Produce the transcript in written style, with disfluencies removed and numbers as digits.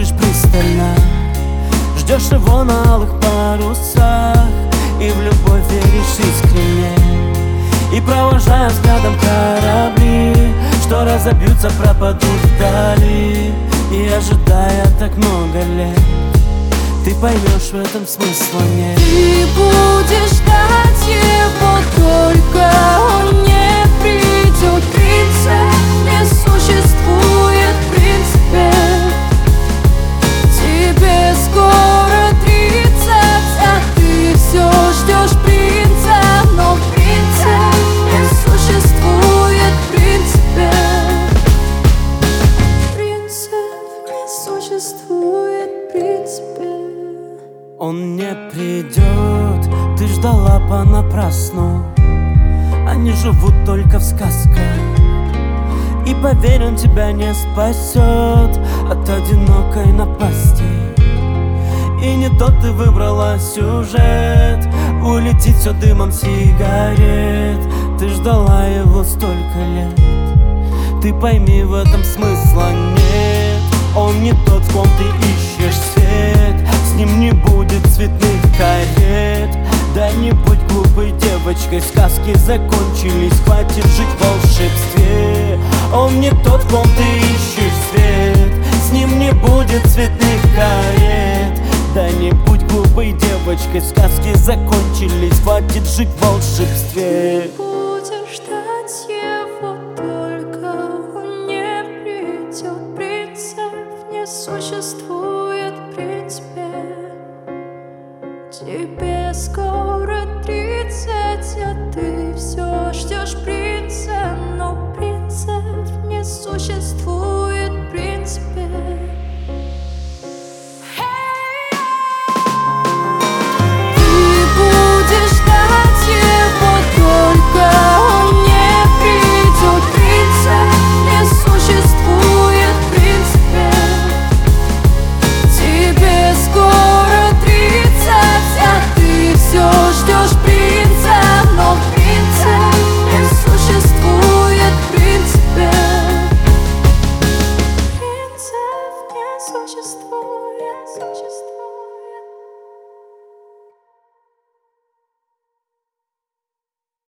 смотришь пристально, ждешь его на алых парусах, и в любовь веришь искренне, и провожая взглядом корабли, что разобьются, пропадут вдали. И ожидая так много лет, ты поймешь, в этом смысла нет. Ты будешь ждать его, только он не придет. Принцип не существует, в принципе. Тебе скоро 30, а ты все ждешь принца. Но принцип не существует, в принципе. Принцип не существует, в принципе. Он не придет, ты ждала понапрасну. Они живут только в сказках, и поверь, он тебя не спасет от одинокой напасти. И не тот ты выбрала сюжет, улетит все дымом сигарет. Ты ждала его столько лет, ты пойми, в этом смысла нет. Он не тот, в ком ты ищешь свет, с ним не будет цветных карет. Да не будь глупой девочкой, сказки закончились, хватит жить в волшебстве. Он не тот, в ком ты ищешь свет, с ним не будет цветных карет. Да не будь глупой девочкой, сказки закончились, хватит жить в волшебстве. Будешь ждать его, только он не придет. Принцип не существует, в принципе. Тебе скоро 30, а ты все ждешь принца. Но принцип не существует, в принципе. Ты будешь ждать его, только он не придет. Принцип не существует, в принципе. Тебе скоро 30, а ты все ждешь принца. Но принцип не существует, в принципе. Принцип не существует.